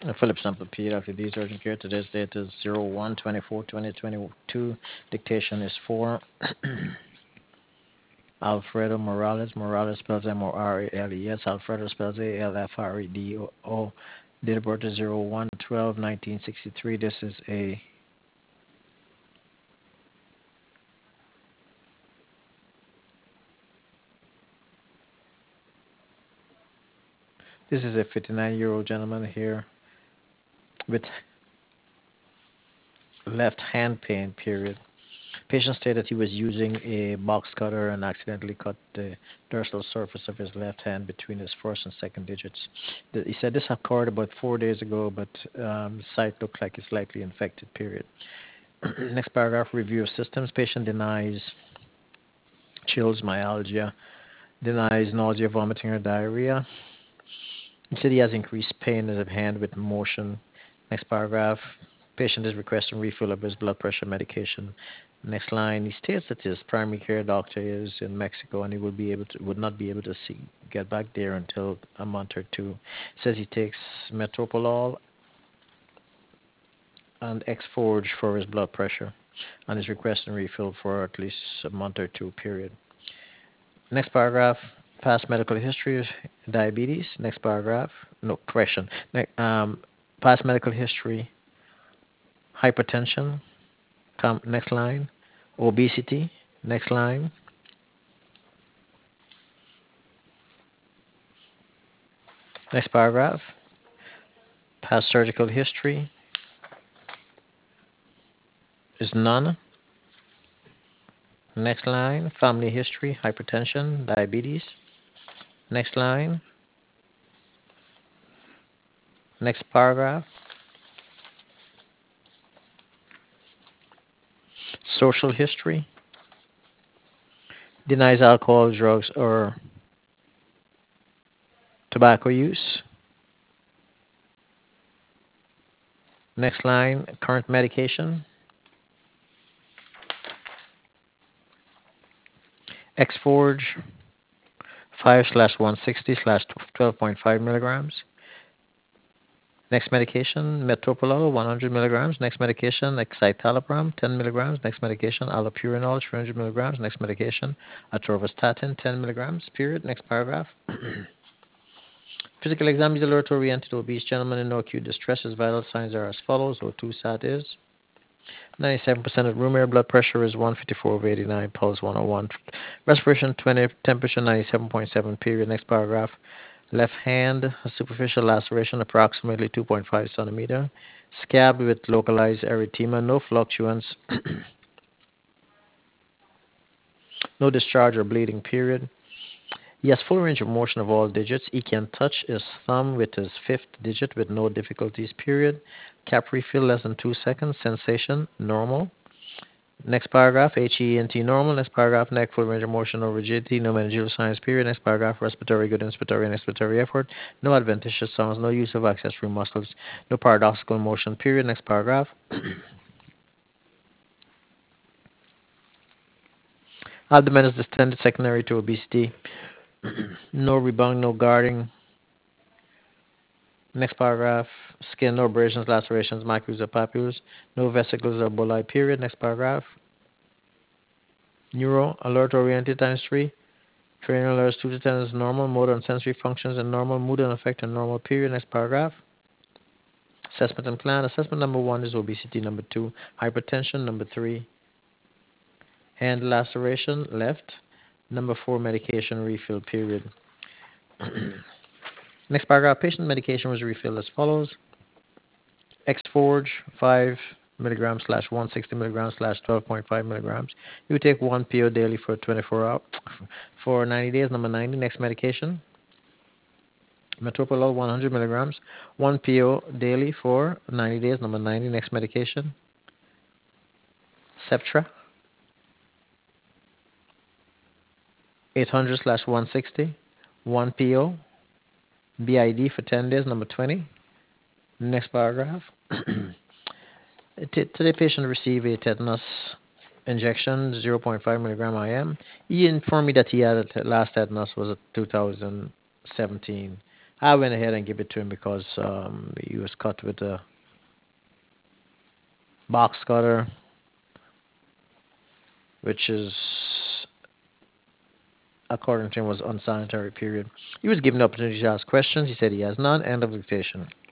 Philip Sample P. Dr. D's urgent care. Today's date is 01/24/2022. Dictation is for Alfredo Morales. Morales spells Morales. Alfredo spells Alfredo. Date of birth is 01/12/1963. This is a 59-year-old gentleman here with left hand pain. Period. Patient stated he was using a box cutter and accidentally cut the dorsal surface of his left hand between his first and second digits. He said this occurred about 4 days ago, but the site looked like it's likely infected. Period. Next paragraph: review of systems. Patient denies chills, myalgia, denies nausea, vomiting, or diarrhea. He said he has increased pain in his hand with motion. Next paragraph: patient is requesting refill of his blood pressure medication. Next line: he states that his primary care doctor is in Mexico and he would not be able to get back there until a month or two. Says he takes metoprolol and Exforge for his blood pressure and is requesting refill for at least a month or two. Period. Next paragraph: past medical history of diabetes. Next paragraph: no correction. Past medical history: hypertension. Next line: obesity. Next line: next paragraph: past surgical history is none. Next line: family history: hypertension, diabetes. Next line: next paragraph: social history: denies alcohol, drugs, or tobacco use. Next line: current medication. Exforge 5/160/12.5 milligrams. Next medication: metoprolol 100 milligrams. Next medication: escitalopram 10 milligrams. Next medication: allopurinol 300 milligrams. Next medication: atorvastatin 10 milligrams. Period. Next paragraph. Physical exam is alert oriented obese gentleman in no acute distress. His vital signs are as follows. O2 sat is 97% of room air. Blood pressure is 154/89. Pulse 101. Respiration 20. Temperature 97.7. Period. Next paragraph. Left hand, a superficial laceration approximately 2.5 centimeter. Scab with localized erythema. No fluctuance. No discharge or bleeding. Period. He has full range of motion of all digits. He can touch his thumb with his fifth digit with no difficulties. Period. Cap refill less than 2 seconds. Sensation normal. Next paragraph, HENT normal. Next paragraph, neck full range of motion, no rigidity, no meningeal signs. Period. Next paragraph, respiratory good, inspiratory and expiratory effort, no adventitious sounds, no use of accessory muscles, no paradoxical motion. Period. Next paragraph. Abdomen is distended secondary to obesity. No rebound, no guarding. Next paragraph. Skin, no abrasions, lacerations, macules or papules, no vesicles or bulli. Period. Next paragraph. Neuro, alert oriented times 3. Cranial alerts 2 to 10 is normal. Motor and sensory functions are normal. Mood and affect are normal. Period. Next paragraph. Assessment and plan. Assessment number 1 is obesity. Number 2, hypertension. Number 3, hand laceration, left. Number 4, medication refill. Period. Next paragraph. Patient medication was refilled as follows. Exforge 5 milligrams slash 160 milligrams slash 12.5 milligrams. You take 1 PO daily for 24 hours for 90 days. Number 90. Next medication. Metoprolol 100 milligrams. 1 PO daily for 90 days. Number 90. Next medication. Septra 800 slash 160. 1 PO. BID for 10 days. Number 20. Next paragraph. Today, patient received a tetanus injection, 0.5 milligram IM. He informed me that he had last tetanus was 2017. I went ahead and gave it to him because he was cut with a box cutter, which is, according to him, was unsanitary. Period. He was given the opportunity to ask questions. He said he has none. End of dictation.